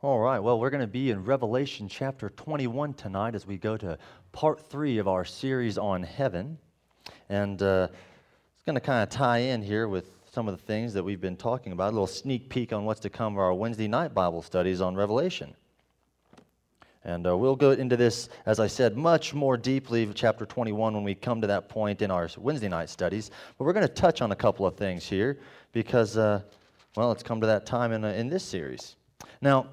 All right, well, we're going to be in Revelation chapter 21 tonight as we go to part 3 of our series on heaven. And it's going to kind of tie in here with some of the things that we've been talking about, a little sneak peek on what's to come of our Wednesday night Bible studies on Revelation. And we'll go into this, as I said, much more deeply, chapter 21, when we come to that point in our Wednesday night studies. But we're going to touch on a couple of things here because, well, it's come to that time in this series. Now,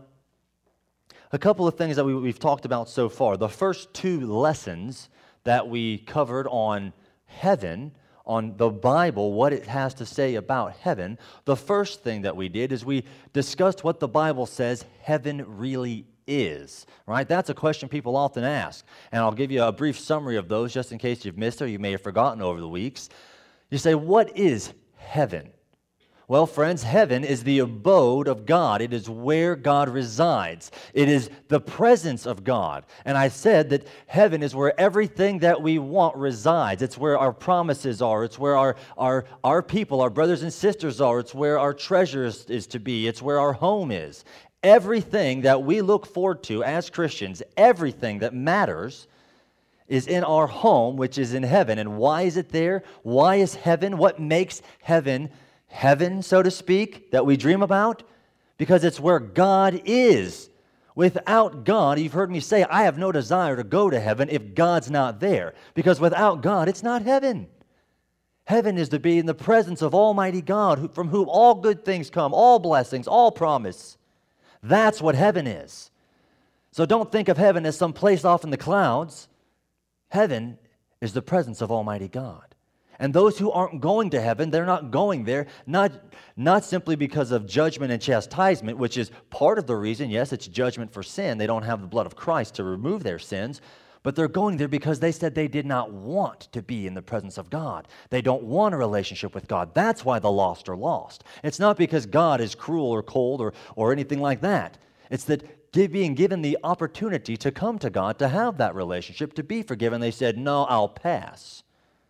a couple of things that we've talked about so far. The first 2 lessons that we covered on heaven, on the Bible, what it has to say about heaven, the first thing that we did is we discussed what the Bible says heaven really is, right? That's a question people often ask, and I'll give you a brief summary of those just in case you've missed or you may have forgotten over the weeks. You say, what is heaven? Well, friends, heaven is the abode of God. It is where God resides. It is the presence of God. And I said that heaven is where everything that we want resides. It's where our promises are. It's where our people, our brothers and sisters are. It's where our treasure is to be. It's where our home is. Everything that we look forward to as Christians, everything that matters is in our home, which is in heaven. And why is it there? Why is heaven? What makes heaven heaven, so to speak, that we dream about? Because it's where God is. Without God, you've heard me say, I have no desire to go to heaven if God's not there. Because without God, it's not heaven. Heaven is to be in the presence of Almighty God, from whom all good things come, all blessings, all promise. That's what heaven is. So don't think of heaven as some place off in the clouds. Heaven is the presence of Almighty God. And those who aren't going to heaven, they're not going there, not simply because of judgment and chastisement, which is part of the reason. Yes, it's judgment for sin. They don't have the blood of Christ to remove their sins. But they're going there because they said they did not want to be in the presence of God. They don't want a relationship with God. That's why the lost are lost. It's not because God is cruel or cold or anything like that. It's that being given the opportunity to come to God, to have that relationship, to be forgiven, they said, no, I'll pass.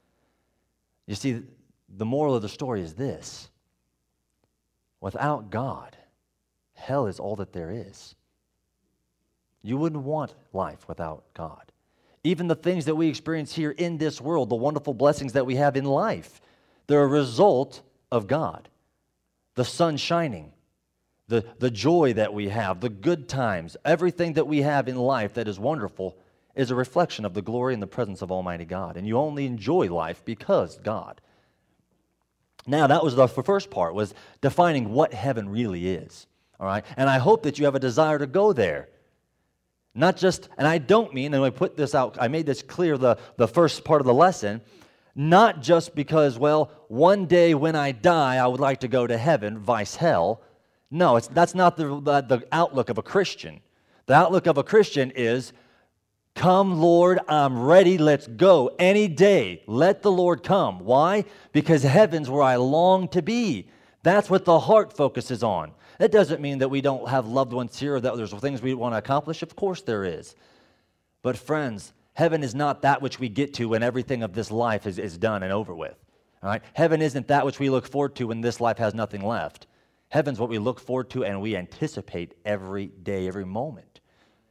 You see, the moral of the story is this. Without God, hell is all that there is. You wouldn't want life without God. Even the things that we experience here in this world, the wonderful blessings that we have in life, they're a result of God. The sun shining, the joy that we have, the good times, everything that we have in life that is wonderful is a reflection of the glory and the presence of Almighty God. And you only enjoy life because God. Now, that was the first part, was defining what heaven really is. All right? And I hope that you have a desire to go there. Not just, and I don't mean, and I put this out, I made this clear the first part of the lesson, not just because, well, one day when I die, I would like to go to heaven, vice hell. No, that's not the outlook of a Christian. The outlook of a Christian is, come, Lord, I'm ready, let's go. Any day, let the Lord come. Why? Because heaven's where I long to be. That's what the heart focuses on. That doesn't mean that we don't have loved ones here or that there's things we want to accomplish. Of course there is. But friends, heaven is not that which we get to when everything of this life is done and over with. All right? Heaven isn't that which we look forward to when this life has nothing left. Heaven's what we look forward to and we anticipate every day, every moment.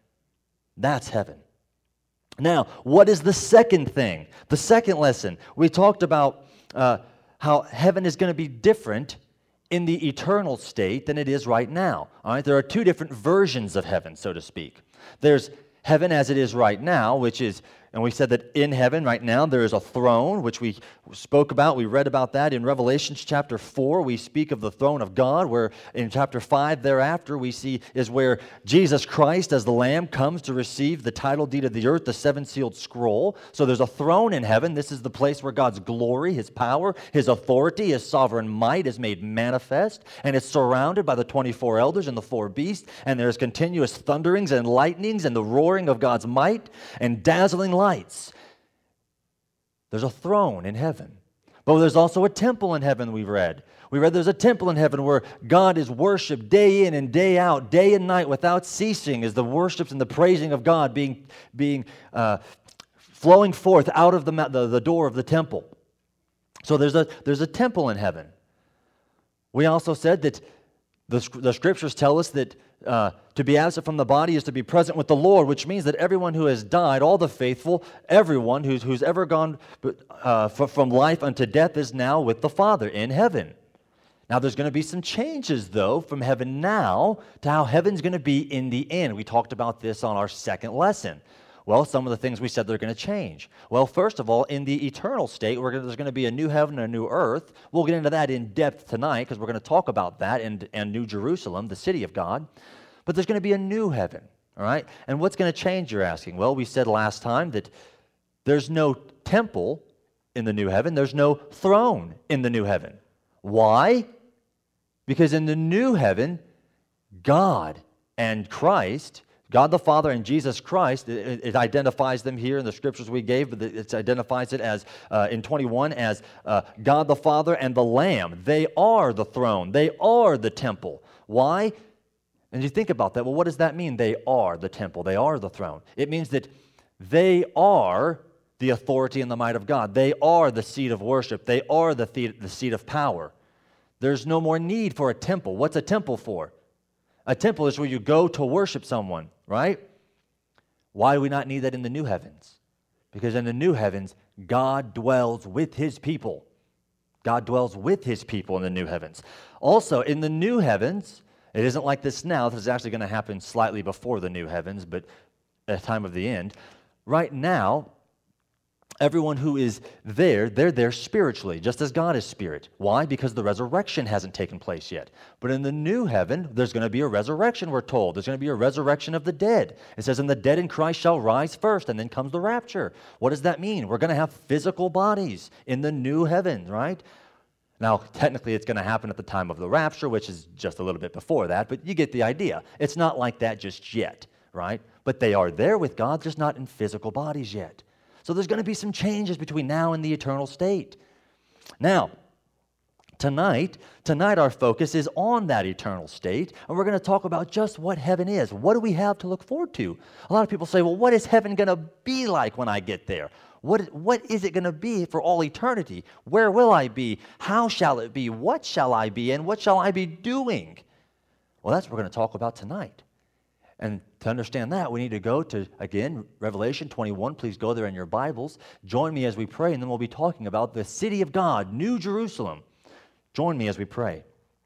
That's heaven. Now, what is the second thing? The second lesson, we talked about how heaven is going to be different in the eternal state than it is right now. All right, there are 2 different versions of heaven, so to speak. There's heaven as it is right now, which is, and we said that in heaven right now there is a throne, which we spoke about. We read about that in Revelation chapter 4. We speak of the throne of God, where in chapter 5 thereafter we see is where Jesus Christ as the Lamb comes to receive the title deed of the earth, the 7-sealed scroll. So there's a throne in heaven. This is the place where God's glory, His power, His authority, His sovereign might is made manifest, and it's surrounded by the 24 elders and the 4 beasts, and there's continuous thunderings and lightnings and the roaring of God's might and dazzling lights. There's a throne in heaven. But there's also a temple in heaven, we read. We read there's a temple in heaven where God is worshiped day in and day out, day and night, without ceasing, is the worships and the praising of God being flowing forth out of the door of the temple. So there's a temple in heaven. We also said that The scriptures tell us that to be absent from the body is to be present with the Lord, which means that everyone who has died, all the faithful, everyone who's ever gone from life unto death is now with the Father in heaven. Now, there's going to be some changes, though, from heaven now to how heaven's going to be in the end. We talked about this on our second lesson. Well, some of the things we said they're going to change. Well, first of all, in the eternal state, there's going to be a new heaven and a new earth. We'll get into that in depth tonight because we're going to talk about that and New Jerusalem, the city of God. But there's going to be a new heaven, all right? And what's going to change, you're asking? Well, we said last time that there's no temple in the new heaven. There's no throne in the new heaven. Why? Because in the new heaven, God and Christ, God the Father and Jesus Christ, it identifies them here in the scriptures we gave, but it identifies it as, in 21, as God the Father and the Lamb. They are the throne. They are the temple. Why? And you think about that. Well, what does that mean? They are the temple. They are the throne. It means that they are the authority and the might of God. They are the seat of worship. They are the seat of power. There's no more need for a temple. What's a temple for? A temple is where you go to worship someone, right? Why do we not need that in the new heavens? Because in the new heavens, God dwells with his people. God dwells with his people in the new heavens. Also, in the new heavens, it isn't like this now. This is actually going to happen slightly before the new heavens, but at the time of the end. Right now, everyone who is there, they're there spiritually, just as God is spirit. Why? Because the resurrection hasn't taken place yet. But in the new heaven, there's going to be a resurrection, we're told. There's going to be a resurrection of the dead. It says, and the dead in Christ shall rise first, and then comes the rapture. What does that mean? We're going to have physical bodies in the new heaven, right? Now, technically, it's going to happen at the time of the rapture, which is just a little bit before that, but you get the idea. It's not like that just yet, right? But they are there with God, just not in physical bodies yet. So there's going to be some changes between now and the eternal state. Now, tonight our focus is on that eternal state, and we're going to talk about just what heaven is. What do we have to look forward to? A lot of people say, well, what is heaven going to be like when I get there? What is it going to be for all eternity? Where will I be? How shall it be? What shall I be? And what shall I be doing? Well, that's what we're going to talk about tonight. And to understand that, we need to go to, again, Revelation 21. Please go there in your Bibles. Join me as we pray, and then we'll be talking about the city of God, New Jerusalem. Join me as we pray.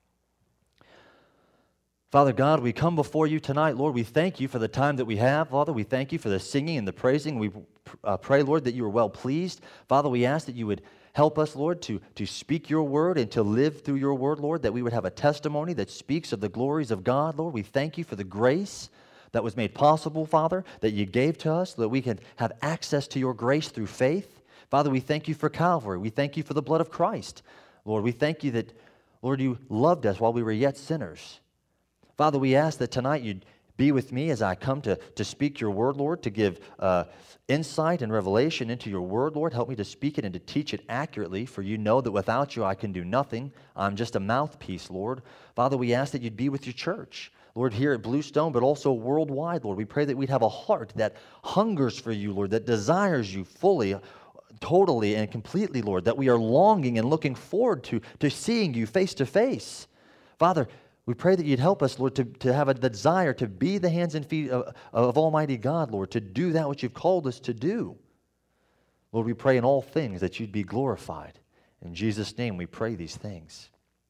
Father God, we come before you tonight. Lord, we thank you for the time that we have. Father, we thank you for the singing and the praising. We pray, Lord, that you are well pleased. Father, we ask that you would help us, Lord, to speak your word and to live through your word, Lord, that we would have a testimony that speaks of the glories of God. Lord, we thank you for the grace that was made possible, Father, that you gave to us, so that we can have access to your grace through faith. Father, we thank you for Calvary. We thank you for the blood of Christ. Lord, we thank you that, Lord, you loved us while we were yet sinners. Father, we ask that tonight you'd be with me as I come to speak your word, Lord, to give insight and revelation into your word, Lord. Help me to speak it and to teach it accurately, for you know that without you I can do nothing. I'm just a mouthpiece, Lord. Father, we ask that you'd be with your church, Lord, here at Bluestone, but also worldwide, Lord. We pray that we'd have a heart that hungers for you, Lord, that desires you fully, totally, and completely, Lord, that we are longing and looking forward to seeing you face to face. Father, we pray that you'd help us, Lord, to have a desire to be the hands and feet of Almighty God, Lord, to do that which you've called us to do. Lord, we pray in all things that you'd be glorified. In Jesus' name we pray these things.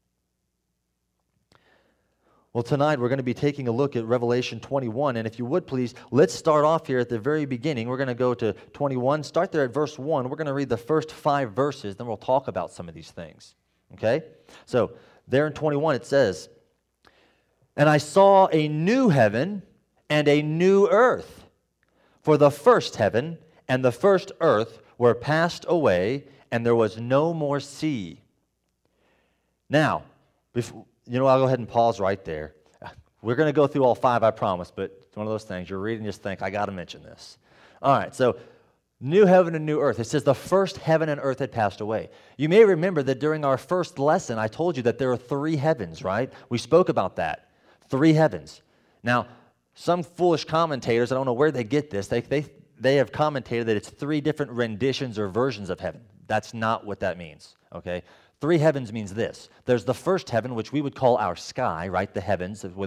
Well, tonight we're going to be taking a look at Revelation 21, and if you would please, let's start off here at the very beginning. We're going to go to 21, start there at verse 1. We're going to read the first 5 verses, then we'll talk about some of these things, okay? So, there in 21 it says, and I saw a new heaven and a new earth, for the first heaven and the first earth were passed away, and there was no more sea. Now, I'll go ahead and pause right there. We're going to go through all 5, I promise, but it's one of those things. You're reading, just think, I got to mention this. All right, so new heaven and new earth. It says the first heaven and earth had passed away. You may remember that during our first lesson, I told you that there are 3 heavens, right? We spoke about that. 3 heavens. Now, some foolish commentators, I don't know where they get this, they have commentated that it's 3 different renditions or versions of heaven. That's not what that means, okay? Three heavens means this. There's the first heaven, which we would call our sky, right? The heavens, where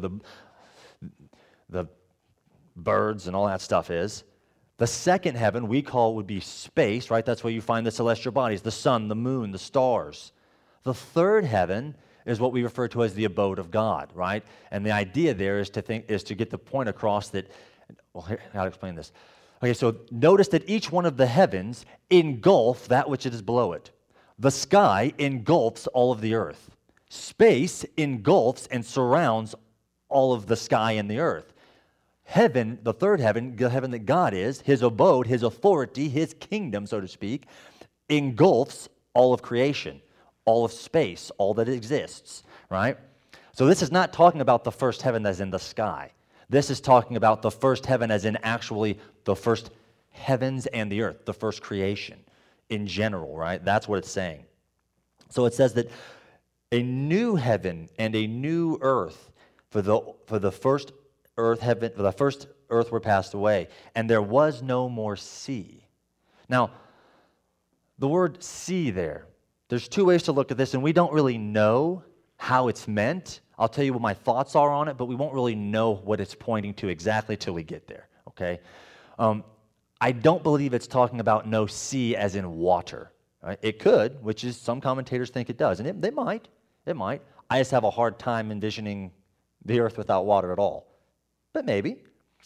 the birds and all that stuff is. The second heaven would be space, right? That's where you find the celestial bodies, the sun, the moon, the stars. The third heaven is what we refer to as the abode of God, right? And the idea there is to get the point across that, well, how to explain this? Okay, so notice that each one of the heavens engulf that which is below it. The sky engulfs all of the earth. Space engulfs and surrounds all of the sky and the earth. Heaven, the third heaven, the heaven that God is, his abode, his authority, his kingdom, so to speak, engulfs all of creation, all of space, all that exists, right? So this is not talking about the first heaven as in the sky. This is talking about the first heaven as in actually the first heavens and the earth, the first creation in general, right? That's what it's saying. So it says that a new heaven and a new earth for the first earth were passed away, and there was no more sea. Now, the word sea there's two ways to look at this, and we don't really know how it's meant. I'll tell you what my thoughts are on it, but we won't really know what it's pointing to exactly till we get there, okay? I don't believe it's talking about no sea as in water. Right? It could, which is some commentators think it does, and they might. It might. I just have a hard time envisioning the earth without water at all. But maybe.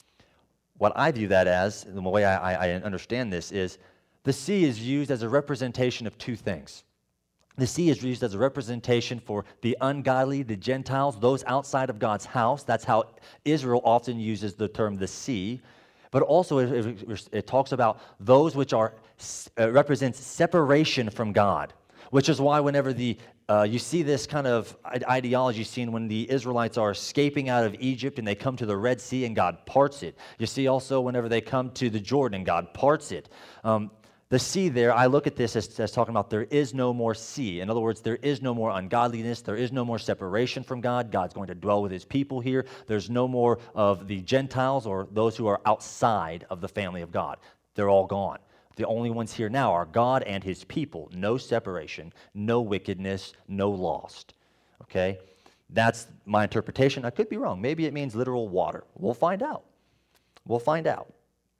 What I view that as, and the way I understand this, is the sea is used as a representation of two things. The sea is used as a representation for the ungodly, the Gentiles, those outside of God's house. That's how Israel often uses the term the sea. But also it talks about those which represents separation from God, which is why whenever you see this kind of ideology seen when the Israelites are escaping out of Egypt and they come to the Red Sea and God parts it. You see also whenever they come to the Jordan, God parts it. The sea there, I look at this as talking about there is no more sea. In other words, there is no more ungodliness. There is no more separation from God. God's going to dwell with his people here. There's no more of the Gentiles or those who are outside of the family of God. They're all gone. The only ones here now are God and his people. No separation, no wickedness, no lost. Okay? That's my interpretation. I could be wrong. Maybe it means literal water. We'll find out. We'll find out.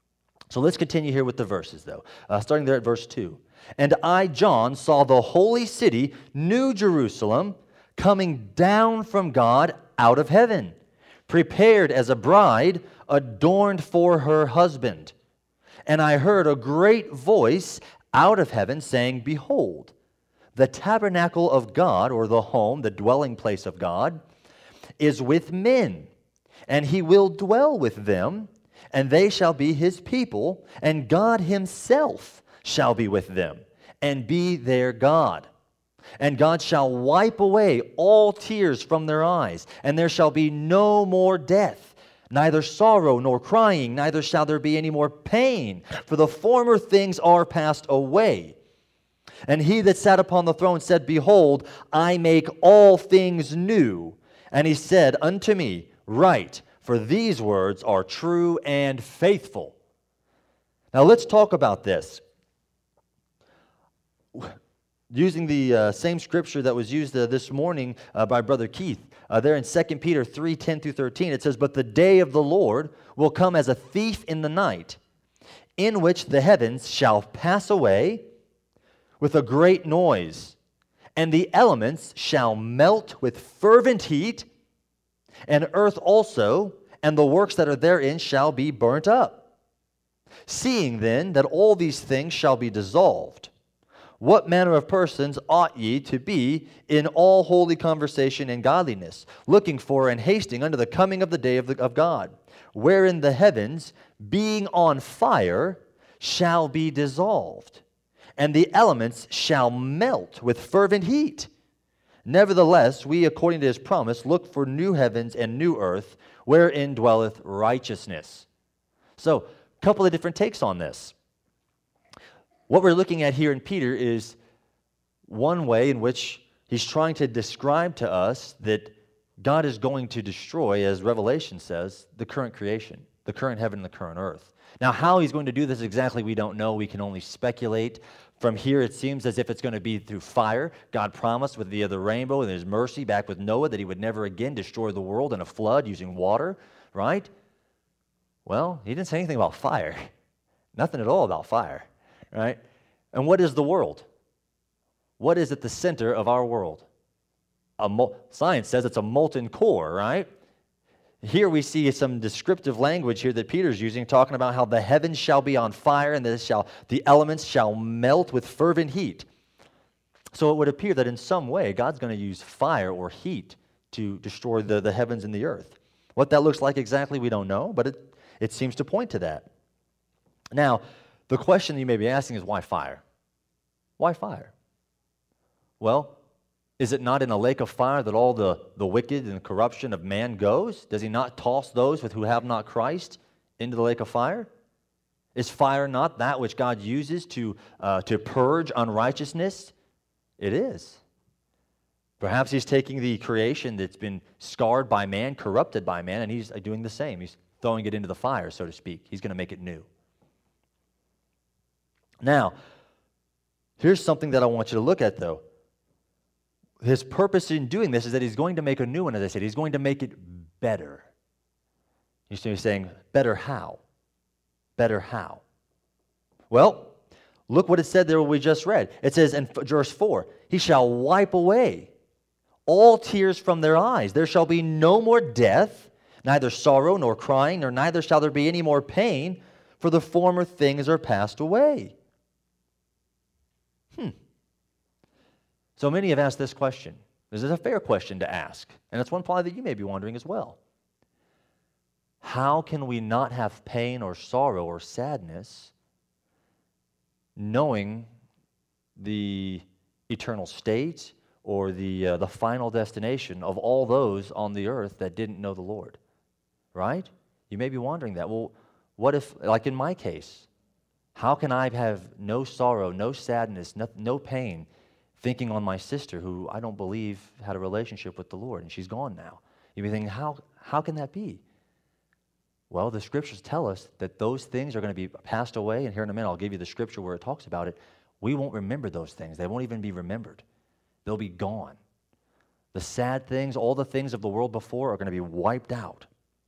So let's continue here with the verses, though. Starting there at verse 2. And I, John, saw the holy city, New Jerusalem, coming down from God out of heaven, prepared as a bride adorned for her husband. And I heard a great voice out of heaven saying, Behold, the tabernacle of God, or the home, the dwelling place of God, is with men, and he will dwell with them, and they shall be his people, and God himself shall be with them, and be their God. And God shall wipe away all tears from their eyes, and there shall be no more death, neither sorrow nor crying, neither shall there be any more pain, for the former things are passed away. And he that sat upon the throne said, Behold, I make all things new. And he said unto me, Write, for these words are true and faithful. Now let's talk about this. Using the same scripture that was used this morning by Brother Keith, there in 2 Peter 3:10-13, it says, But the day of the Lord will come as a thief in the night, in which the heavens shall pass away with a great noise, and the elements shall melt with fervent heat, and earth also, and the works that are therein shall be burnt up. Seeing then that all these things shall be dissolved, what manner of persons ought ye to be in all holy conversation and godliness, looking for and hasting unto the coming of the day of God, wherein the heavens, being on fire, shall be dissolved, and the elements shall melt with fervent heat? Nevertheless, we, according to his promise, look for new heavens and new earth, wherein dwelleth righteousness. So, a couple of different takes on this. What we're looking at here in Peter is one way in which he's trying to describe to us that God is going to destroy, as Revelation says, the current creation, the current heaven and the current earth. Now, how he's going to do this exactly, we don't know. We can only speculate. From here, it seems as if it's going to be through fire. God promised with the rainbow and his mercy back with Noah that he would never again destroy the world in a flood using water, right? Well, he didn't say anything about fire. Nothing at all about fire, right? And what is the world? What is at the center of our world? Science says it's a molten core, right? Here we see some descriptive language here that Peter's using, talking about how the heavens shall be on fire and the elements shall melt with fervent heat. So it would appear that in some way God's going to use fire or heat to destroy the heavens and the earth. What that looks like exactly, we don't know, but it seems to point to that. Now, the question you may be asking is, why fire? Why fire? Well, is it not in a lake of fire that all the wicked and corruption of man goes? Does he not toss those who have not Christ into the lake of fire? Is fire not that which God uses to purge unrighteousness? It is. Perhaps he's taking the creation that's been scarred by man, corrupted by man, and he's doing the same. He's throwing it into the fire, so to speak. He's going to make it new. Now, here's something that I want you to look at, though. His purpose in doing this is that he's going to make a new one, as I said. He's going to make it better. He's saying, better how? Better how? Well, look what it said there we just read. It says in verse 4, he shall wipe away all tears from their eyes. There shall be no more death, neither sorrow nor crying, nor neither shall there be any more pain, for the former things are passed away. So many have asked this question. This is a fair question to ask, and it's one probably that you may be wondering as well. How can we not have pain or sorrow or sadness knowing the eternal state or the final destination of all those on the earth that didn't know the Lord? Right? You may be wondering that. Well, what if, like in my case, how can I have no sorrow, no sadness, no pain, thinking on my sister who I don't believe had a relationship with the Lord, and she's gone now? You may be thinking, how can that be? Well, the scriptures tell us that those things are going to be passed away, and here in a minute I'll give you the scripture where it talks about it. We won't remember those things. They won't even be remembered. They'll be gone. The sad things, all the things of the world before are going to be wiped out.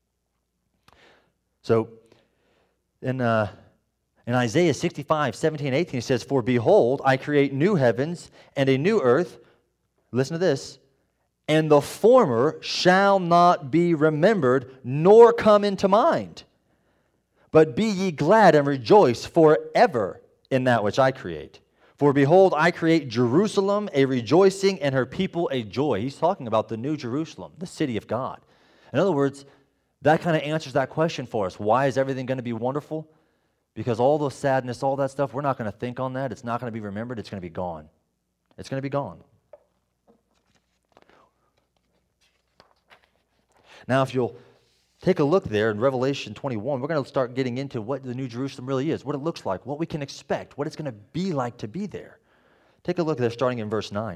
So, in Isaiah 65, 17, 18, it says, for behold, I create new heavens and a new earth. Listen to this. And the former shall not be remembered, nor come into mind. But be ye glad and rejoice forever in that which I create. For behold, I create Jerusalem a rejoicing and her people a joy. He's talking about the new Jerusalem, the city of God. In other words, that kind of answers that question for us. Why is everything going to be wonderful? Because all the sadness, all that stuff, we're not going to think on that. It's not going to be remembered. It's going to be gone. It's going to be gone. Now, if you'll take a look there in Revelation 21, we're going to start getting into what the New Jerusalem really is, what it looks like, what we can expect, what it's going to be like to be there. Take a look there starting in verse 9.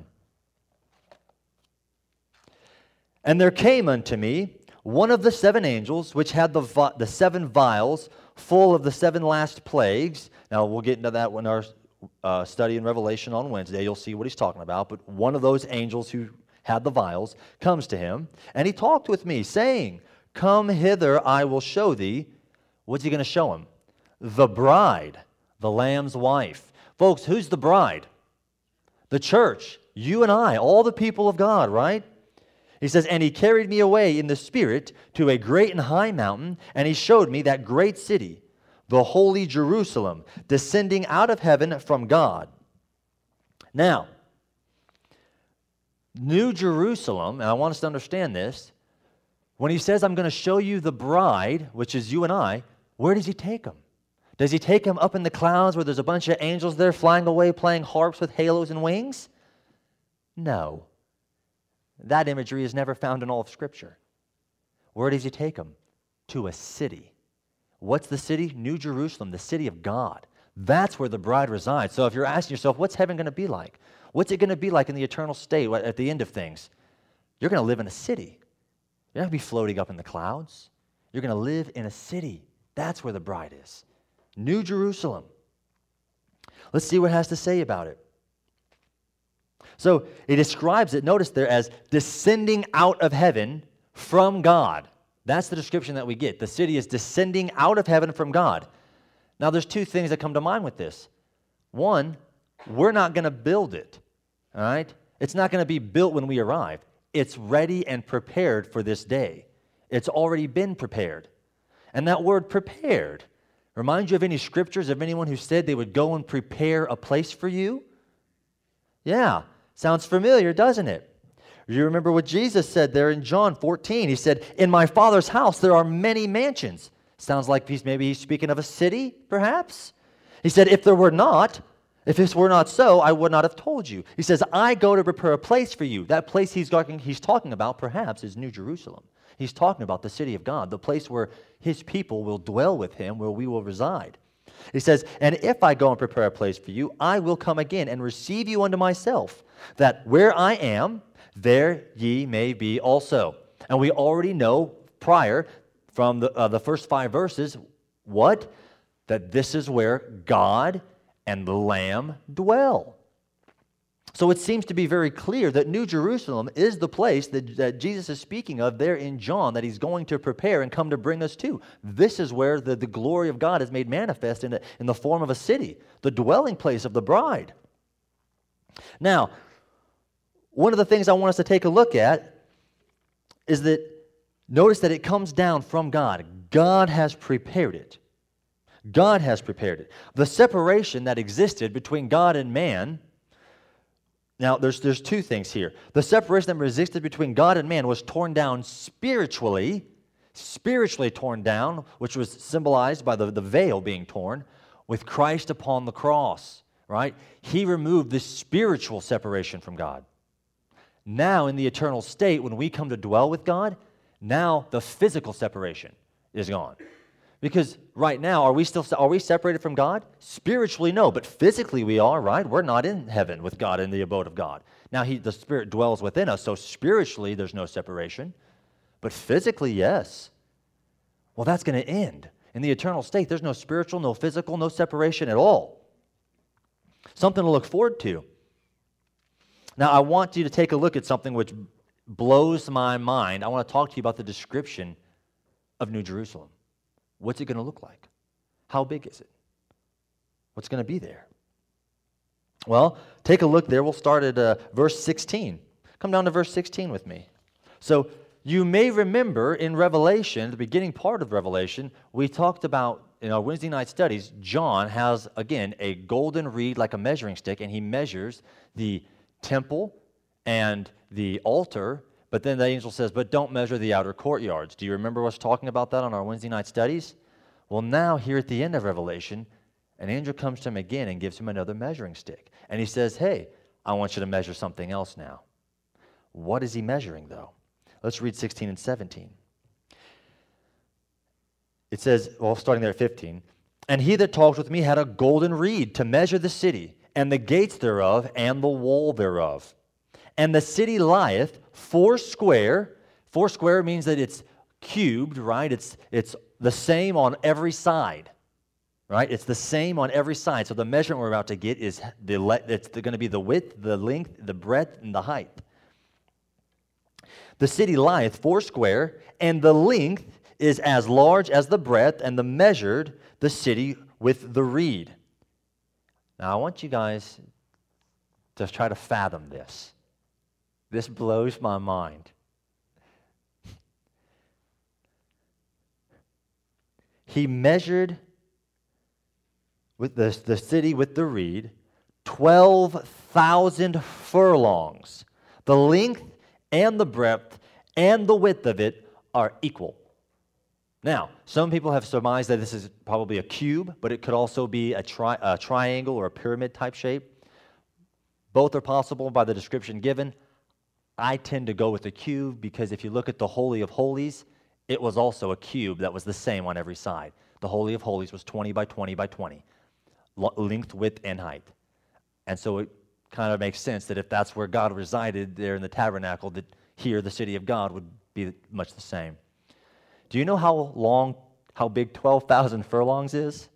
And there came unto me one of the seven angels, which had the seven vials full of the seven last plagues. Now, we'll get into that when our study in Revelation on Wednesday. You'll see what he's talking about. But one of those angels who had the vials comes to him, and he talked with me, saying, come hither, I will show thee. What's he going to show him? The bride, the Lamb's wife. Folks, who's the bride? The church, you and I, all the people of God, right? He says, and he carried me away in the Spirit to a great and high mountain, and he showed me that great city, the holy Jerusalem, descending out of heaven from God. Now, New Jerusalem, and I want us to understand this, when he says, I'm going to show you the bride, which is you and I, where does he take him? Does he take him up in the clouds where there's a bunch of angels there flying away playing harps with halos and wings? No. That imagery is never found in all of Scripture. Where does he take him? To a city. What's the city? New Jerusalem, the city of God. That's where the bride resides. So if you're asking yourself, what's heaven going to be like? What's it going to be like in the eternal state at the end of things? You're going to live in a city. You're not going to be floating up in the clouds. You're going to live in a city. That's where the bride is. New Jerusalem. Let's see what it has to say about it. So it describes it, notice there, as descending out of heaven from God. That's the description that we get. The city is descending out of heaven from God. Now, there's two things that come to mind with this. One, we're not going to build it, all right? It's not going to be built when we arrive. It's ready and prepared for this day. It's already been prepared. And that word prepared reminds you of any scriptures of anyone who said they would go and prepare a place for you? Yeah, sounds familiar, doesn't it? You remember what Jesus said there in John 14. He said, in my Father's house there are many mansions. Sounds like maybe he's speaking of a city, perhaps. He said, if this were not so, I would not have told you. He says, I go to prepare a place for you. That place he's talking about, perhaps, is New Jerusalem. He's talking about the city of God, the place where his people will dwell with him, where we will reside. He says, and if I go and prepare a place for you, I will come again and receive you unto myself, that where I am, there ye may be also. And we already know prior from the first 5 verses, what? That this is where God and the Lamb dwell. So it seems to be very clear that New Jerusalem is the place that Jesus is speaking of there in John, that he's going to prepare and come to bring us to. This is where the glory of God is made manifest in the form of a city, the dwelling place of the bride. Now, one of the things I want us to take a look at is that notice that it comes down from God. God has prepared it. God has prepared it. The separation that existed between God and man. Now, there's two things here. The separation that existed between God and man was torn down spiritually torn down, which was symbolized by the veil being torn, with Christ upon the cross, right? He removed the spiritual separation from God. Now, in the eternal state, when we come to dwell with God, now the physical separation is gone. Because right now, are we separated from God? Spiritually, no, but physically we are, right? We're not in heaven with God in the abode of God. Now, the Spirit dwells within us, so spiritually there's no separation. But physically, yes. Well, that's going to end. In the eternal state, there's no spiritual, no physical, no separation at all. Something to look forward to. Now, I want you to take a look at something which blows my mind. I want to talk to you about the description of New Jerusalem. What's it going to look like? How big is it? What's going to be there? Well, take a look there. We'll start at verse 16. Come down to verse 16 with me. So, you may remember in Revelation, the beginning part of Revelation, we talked about in our Wednesday night studies, John has, again, a golden reed like a measuring stick, and he measures the temple and the altar, but then the angel says, but don't measure the outer courtyards. Do you remember us talking about that on our Wednesday night studies? Well, now, here at the end of Revelation, an angel comes to him again and gives him another measuring stick. And he says, hey, I want you to measure something else now. What is he measuring, though? Let's read 16 and 17. It says, well, starting there at 15, and he that talked with me had a golden reed to measure the city, and the gates thereof, and the wall thereof. And the city lieth foursquare. Foursquare means that it's cubed, right? It's the same on every side, right? It's the same on every side. So the measurement we're about to get is it's going to be the width, the length, the breadth, and the height. The city lieth foursquare, and the length is as large as the breadth, and measured the city with the reed. Now, I want you guys to try to fathom this. This blows my mind. He measured with the city with the reed 12,000 furlongs. The length and the breadth and the width of it are equal. Now, some people have surmised that this is probably a cube, but it could also be a triangle or a pyramid type shape. Both are possible by the description given. I tend to go with the cube because if you look at the Holy of Holies, it was also a cube that was the same on every side. The Holy of Holies was 20 by 20 by 20, length, width, and height. And so it kind of makes sense that if that's where God resided there in the tabernacle, that here the city of God would be much the same. Do you know how long how big 12,000 furlongs is?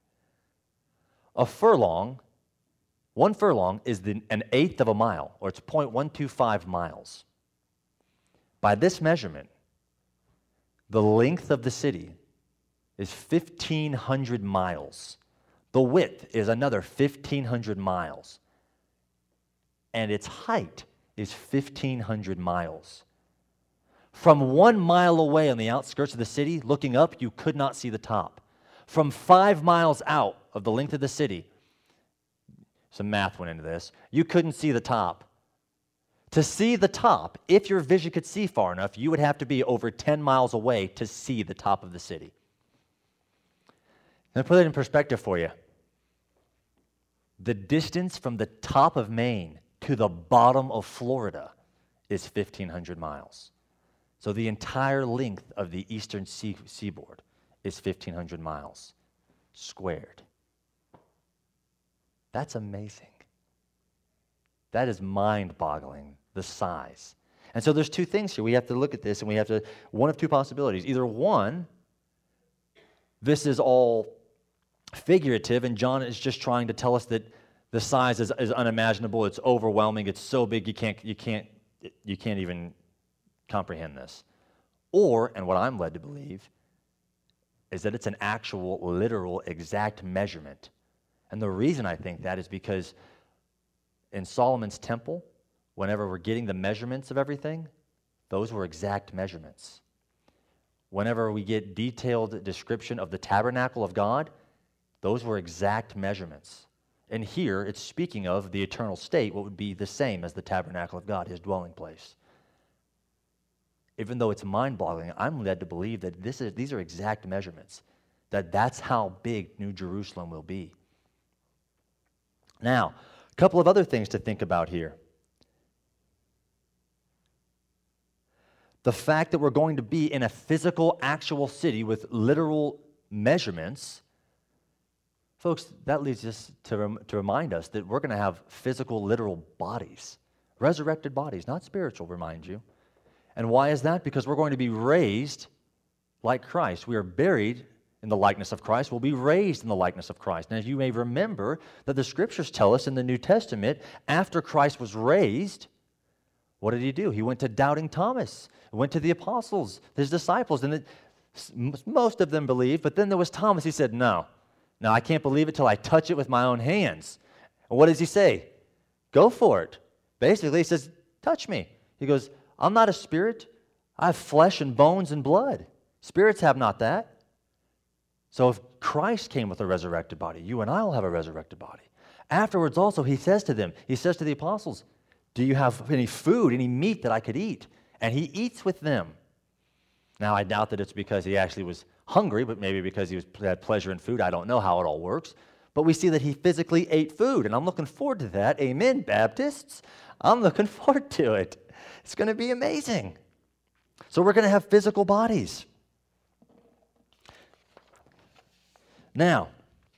A furlong, one furlong is an eighth of a mile, or it's 0.125 miles. By this measurement, the length of the city is 1,500 miles. The width is another 1,500 miles. And its height is 1,500 miles. From 1 mile away on the outskirts of the city, looking up, you could not see the top. From 5 miles out of the length of the city, some math went into this, you couldn't see the top. To see the top, if your vision could see far enough, you would have to be over 10 miles away to see the top of the city. Let me put it in perspective for you. The distance from the top of Maine to the bottom of Florida is 1,500 miles. So the entire length of the eastern seaboard is 1,500 miles squared. That's amazing. That is mind-boggling, the size. And so there's two things here. We have to look at this, and we have to, one of two possibilities. Either one, this is all figurative, and John is just trying to tell us that the size is unimaginable, it's overwhelming, it's so big you can't even comprehend this. Or, and what I'm led to believe, is that it's an actual, literal, exact measurement. And the reason I think that is because in Solomon's temple, whenever we're getting the measurements of everything, those were exact measurements. Whenever we get detailed description of the tabernacle of God, those were exact measurements. And here, it's speaking of the eternal state, what would be the same as the tabernacle of God, his dwelling place. Even though it's mind-boggling, I'm led to believe that these are exact measurements, that's how big New Jerusalem will be. Now, a couple of other things to think about here. The fact that we're going to be in a physical, actual city with literal measurements, folks, that leads us to remind us that we're going to have physical, literal bodies, resurrected bodies, not spiritual, remind you. And why is that? Because we're going to be raised like Christ. We are buried in the likeness of Christ, will be raised in the likeness of Christ. And as you may remember, that the Scriptures tell us in the New Testament, after Christ was raised, what did he do? He went to doubting Thomas, went to the apostles, his disciples, and most of them believed, but then there was Thomas. He said, no, I can't believe it till I touch it with my own hands. And what does he say? Go for it. Basically, he says, touch me. He goes, I'm not a spirit. I have flesh and bones and blood. Spirits have not that. So if Christ came with a resurrected body, you and I will have a resurrected body. Afterwards also, he says to them, he says to the apostles, do you have any food, any meat that I could eat? And he eats with them. Now, I doubt that it's because he actually was hungry, but maybe because he had pleasure in food. I don't know how it all works. But we see that he physically ate food, and I'm looking forward to that. Amen, Baptists. I'm looking forward to it. It's going to be amazing. So we're going to have physical bodies. Now,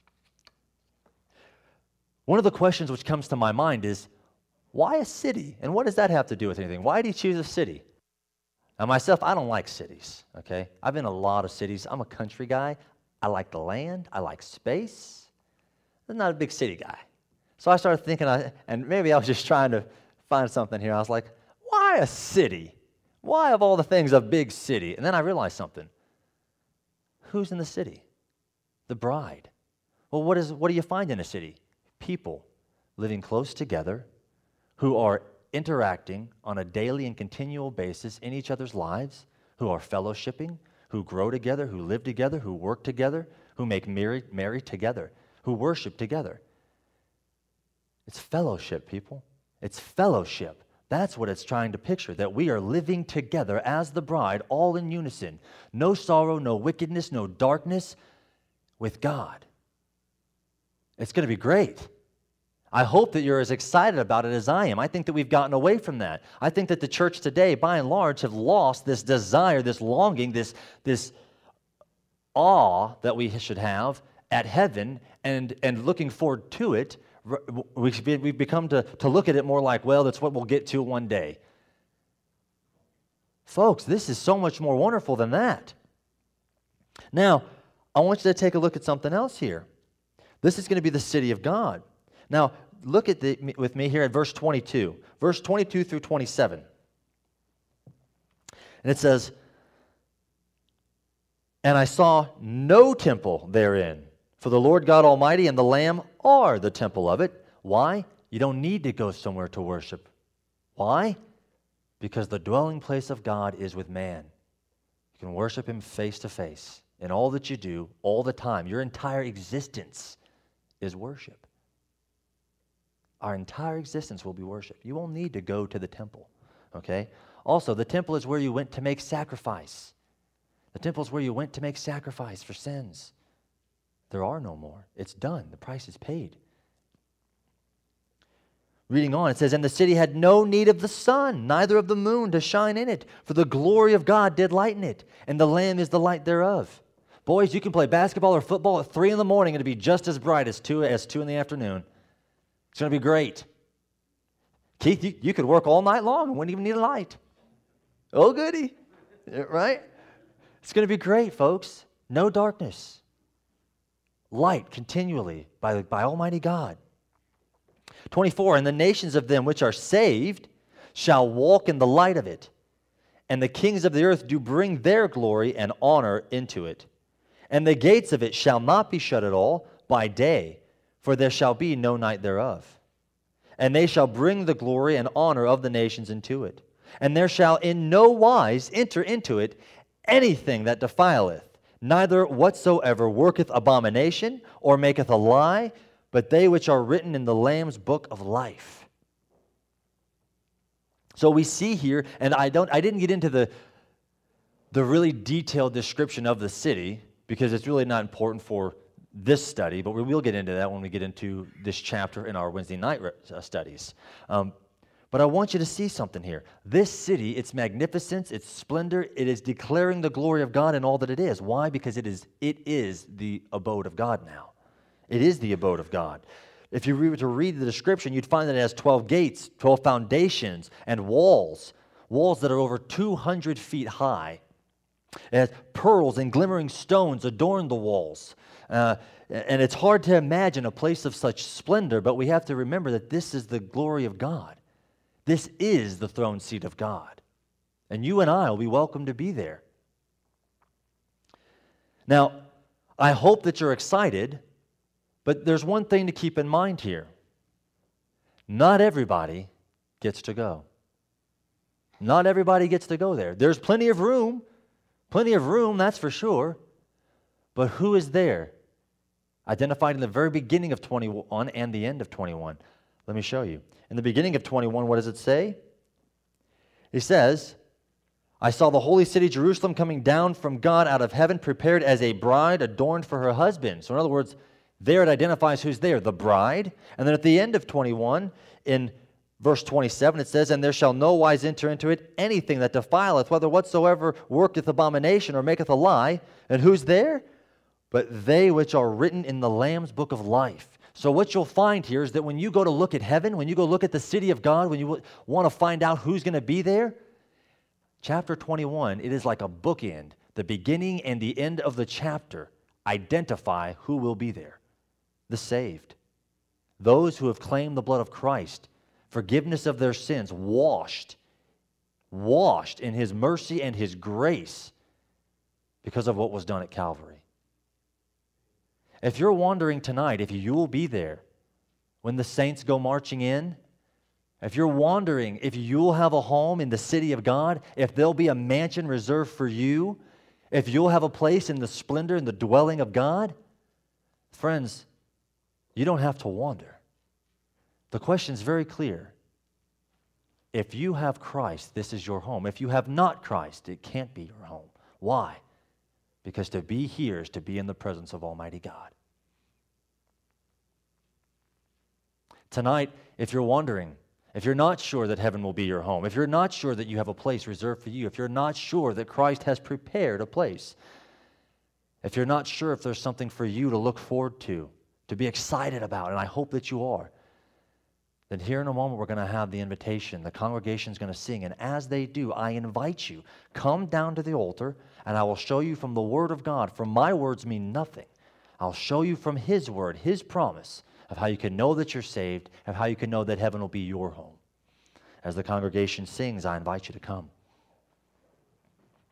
one of the questions which comes to my mind is, why a city? And what does that have to do with anything? Why did he choose a city? Now, myself, I don't like cities, okay? I've been in a lot of cities. I'm a country guy. I like the land. I like space. I'm not a big city guy. So I started thinking, and maybe I was just trying to find something here. I was like, why a city? Why, of all the things, a big city? And then I realized something. Who's in the city? The bride. Well, what do you find in a city? People living close together who are interacting on a daily and continual basis in each other's lives, who are fellowshipping, who grow together, who live together, who work together, who make merry together, who worship together. It's fellowship, people. It's fellowship. That's what it's trying to picture, that we are living together as the bride, all in unison. No sorrow, no wickedness, no darkness, with God. It's going to be great. I hope that you're as excited about it as I am. I think that we've gotten away from that. I think that the church today, by and large, have lost this desire, this longing, this awe that we should have at heaven and looking forward to it. We've become to look at it more like, well, that's what we'll get to one day. Folks, this is so much more wonderful than that. Now, I want you to take a look at something else here. This is going to be the city of God. Now, look at with me here at verse 22. Verse 22 through 27. And it says, "And I saw no temple therein, for the Lord God Almighty and the Lamb are the temple of it." Why? You don't need to go somewhere to worship. Why? Because the dwelling place of God is with man. You can worship Him face to face in all that you do, all the time. Your entire existence is worship. Our entire existence will be worship. You won't need to go to the temple, okay? Also, the temple is where you went to make sacrifice. The temple is where you went to make sacrifice for sins. There are no more. It's done. The price is paid. Reading on, it says, "And the city had no need of the sun, neither of the moon to shine in it, for the glory of God did lighten it, and the Lamb is the light thereof." Boys, you can play basketball or football at 3 in the morning, and it'll be just as bright as 2 in the afternoon. It's going to be great. Keith, you could work all night long and wouldn't even need a light. Oh, goody. Right? It's going to be great, folks. No darkness. Light continually by Almighty God. 24, "And the nations of them which are saved shall walk in the light of it, and the kings of the earth do bring their glory and honor into it. And the gates of it shall not be shut at all by day, for there shall be no night thereof. And they shall bring the glory and honor of the nations into it. And there shall in no wise enter into it anything that defileth, neither whatsoever worketh abomination or maketh a lie, but they which are written in the Lamb's book of life." So we see here, and I didn't get into the really detailed description of the city because it's really not important for this study, but we will get into that when we get into this chapter in our Wednesday night studies. But I want you to see something here. This city, its magnificence, its splendor, it is declaring the glory of God in all that it is. Why? Because it is the abode of God now. It is the abode of God. If you were to read the description, you'd find that it has 12 gates, 12 foundations, and walls that are over 200 feet high. It has pearls and glimmering stones adorn the walls. And it's hard to imagine a place of such splendor, but we have to remember that this is the glory of God. This is the throne seat of God. And you and I will be welcome to be there. Now, I hope that you're excited, but there's one thing to keep in mind here. Not everybody gets to go. Not everybody gets to go there. There's plenty of room, that's for sure. But who is there? Identified in the very beginning of 21 and the end of 21. Let me show you. In the beginning of 21, what does it say? It says, "I saw the holy city Jerusalem coming down from God out of heaven, prepared as a bride adorned for her husband." So in other words, there it identifies who's there, the bride. And then at the end of 21, in verse 27, it says, "And there shall no wise enter into it anything that defileth, whether whatsoever worketh abomination or maketh a lie." And who's there? "But they which are written in the Lamb's book of life." So what you'll find here is that when you go to look at heaven, when you go look at the city of God, when you want to find out who's going to be there, chapter 21, it is like a bookend. The beginning and the end of the chapter identify who will be there. The saved. Those who have claimed the blood of Christ, forgiveness of their sins, washed in His mercy and His grace because of what was done at Calvary. If you're wondering tonight if you will be there when the saints go marching in, if you're wondering if you'll have a home in the city of God, if there'll be a mansion reserved for you, if you'll have a place in the splendor and the dwelling of God, friends, you don't have to wonder. The question is very clear. If you have Christ, this is your home. If you have not Christ, it can't be your home. Why? Because to be here is to be in the presence of Almighty God. Tonight, if you're wondering, if you're not sure that heaven will be your home, if you're not sure that you have a place reserved for you, if you're not sure that Christ has prepared a place, if you're not sure if there's something for you to look forward to be excited about, and I hope that you are, Then here in a moment, we're going to have the invitation. The congregation's going to sing. And as they do, I invite you, come down to the altar, and I will show you from the Word of God. For my words mean nothing. I'll show you from His Word, His promise, of how you can know that you're saved, of how you can know that heaven will be your home. As the congregation sings, I invite you to come.